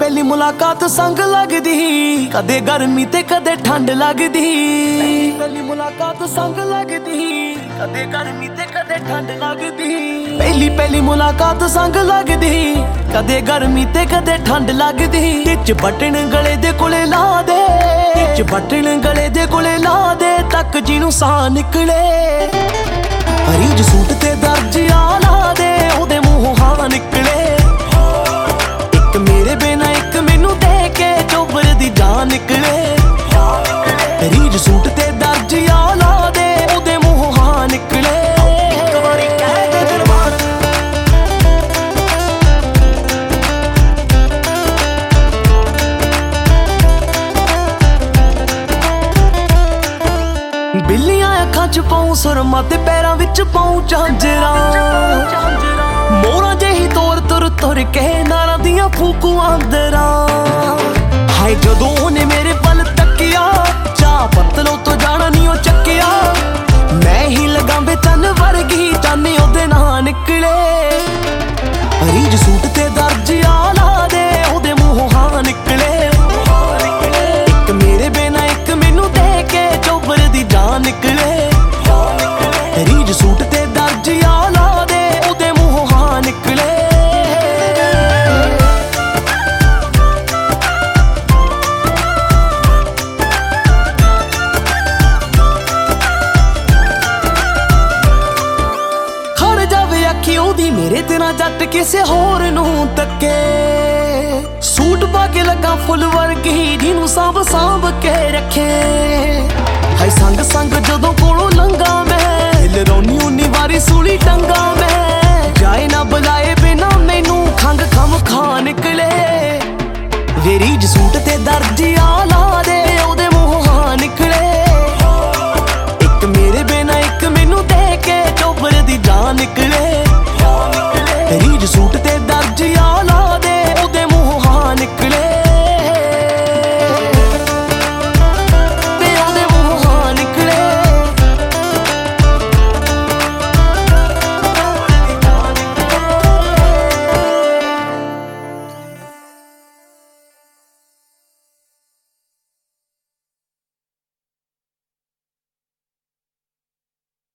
पहली मुलाकात संग लगदी, कदे गर्मी ते कदे ठंड लगदी। पहली मुलाकात संग लगदी, कदे गर्मी ते कदे ठंड लगदी। पहली मुलाकात संग लगदी, कदे गर्मी ते कदे ठंड लगदी। टिच बटन गले दे कोले ला दे, टिच बटन गले दे कोले ला दे, तक जिनू साह निकले। रीज सूट ते दर्जिया ला दे, ओदे मूंहों हाँ निकले। एक मेरे बिना एक मैनू दे के चोबर दी जान निकले। रीज सूट ते दर्जिया ला दे, ओदे मूंहों हाँ निकले। एक बारी कह दे दरबार बिल्लियां अखां च पाऊं सुरमा ते पैरां विच पाऊं झांजरा। मोरा जेही तोर तुर तुर के नारां दियां फूकू आंदरा। हाय जदों ओने मेरे पल तकिया, चाह पत्तलों तो जाना नी ओ चक्किया। मैं ही लगा बेचन वर्गी, चाने ओदे ना निकले। रीज सूट ते दर्जिया ला दे, ओदे मूंहों हाँ निकले। एक मेरे बिना एक मैनू दे के चोबर दी जान निकले। रीज सूट ते दर्जिया ला दे, ओदे मूंहों हाँ निकले। खड़ जावे अखी ओदी मेरे ते ना जट किसे होर नूं तके। सूट पा के लगा फुल वर्गी, जिनू सांभ सांभ के रखे। हाय संग संग जदों कोलों लंघा मैं, दिल रोनी उन्नी वारी सूली टंगा मैं। जाए ना बुलाए बिना मैनू खंग खम खा निकले। वे रीज सूट ते दर्जिया ला दे,